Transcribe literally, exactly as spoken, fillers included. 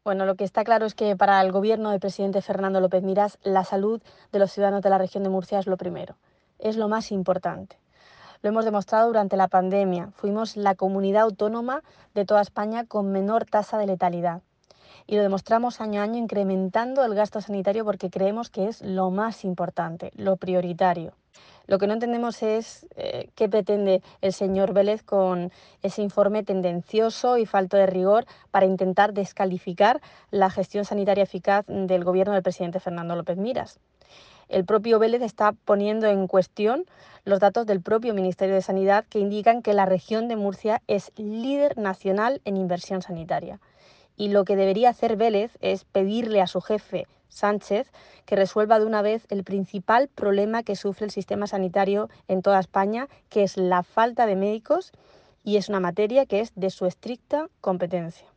Bueno, lo que está claro es que para el gobierno del presidente Fernando López Miras, la salud de los ciudadanos de la región de Murcia es lo primero, es lo más importante. Lo hemos demostrado durante la pandemia. Fuimos la comunidad autónoma de toda España con menor tasa de letalidad. Y lo demostramos año a año incrementando el gasto sanitario porque creemos que es lo más importante, lo prioritario. Lo que no entendemos es eh, qué pretende el señor Vélez con ese informe tendencioso y falto de rigor para intentar descalificar la gestión sanitaria eficaz del gobierno del presidente Fernando López Miras. El propio Vélez está poniendo en cuestión los datos del propio Ministerio de Sanidad que indican que la región de Murcia es líder nacional en inversión sanitaria. Y lo que debería hacer Vélez es pedirle a su jefe, Sánchez, que resuelva de una vez el principal problema que sufre el sistema sanitario en toda España, que es la falta de médicos, y es una materia que es de su estricta competencia.